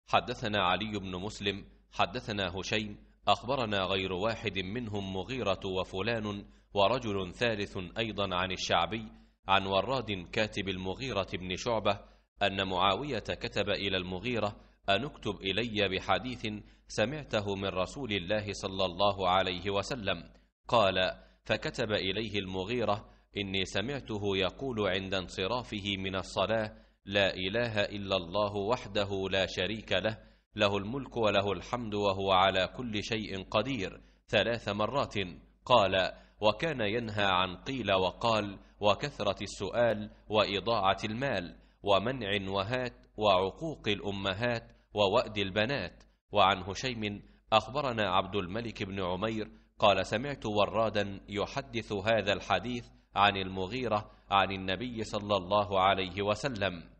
حدثنا علي بن مسلم حدثنا هشيم أخبرنا غير واحد منهم مغيرة وفلان ورجل ثالث أيضا عن الشعبي عن وراد كاتب المغيرة بن شعبة أن معاوية كتب إلى المغيرة أن اكتب إلي بحديث سمعته من رسول الله صلى الله عليه وسلم. قال: فكتب إليه المغيرة: إني سمعته يقول عند انصرافه من الصلاة: لا إله إلا الله وحده لا شريك له، له الملك وله الحمد وهو على كل شيء قدير 3 مرات. قال: وكان ينهى عن قيل وقال وكثرة السؤال وإضاعة المال ومنع وهات وعقوق الأمهات ووأد البنات. وعن هشيم أخبرنا عبد الملك بن عمير قال: سمعت ورادا يحدث هذا الحديث عن المغيرة عن النبي صلى الله عليه وسلم.